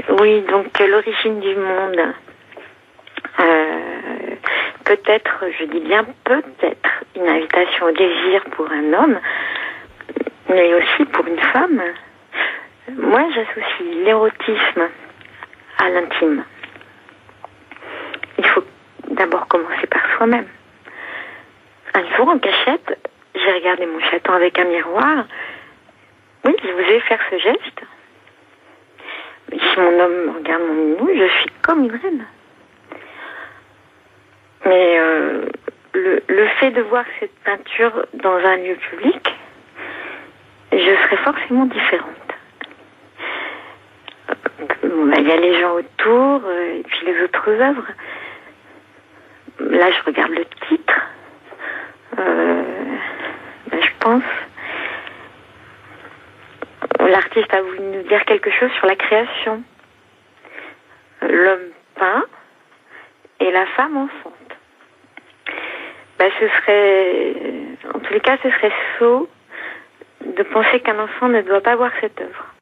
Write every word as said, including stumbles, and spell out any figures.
Oui, donc l'origine du monde. Euh, peut-être, je dis bien peut-être, une invitation au désir pour un homme, mais aussi pour une femme. Moi, j'associe l'érotisme à l'intime. Il faut d'abord commencer par soi-même. Un jour, en cachette, j'ai regardé mon chaton avec un miroir. Oui, je voulais faire ce geste. Si mon homme regarde mon minou, je suis comme une reine. Mais euh, le, le fait de voir cette peinture dans un lieu public, je serais forcément différente. Bon, bah, y a les gens autour, euh, et puis les autres œuvres. Là, je regarde le titre. Euh, bah, je pense... L'artiste a voulu nous dire quelque chose sur la création. L'homme peint et la femme enfante. Ben, ce serait, en tous les cas, ce serait sot de penser qu'un enfant ne doit pas voir cette œuvre.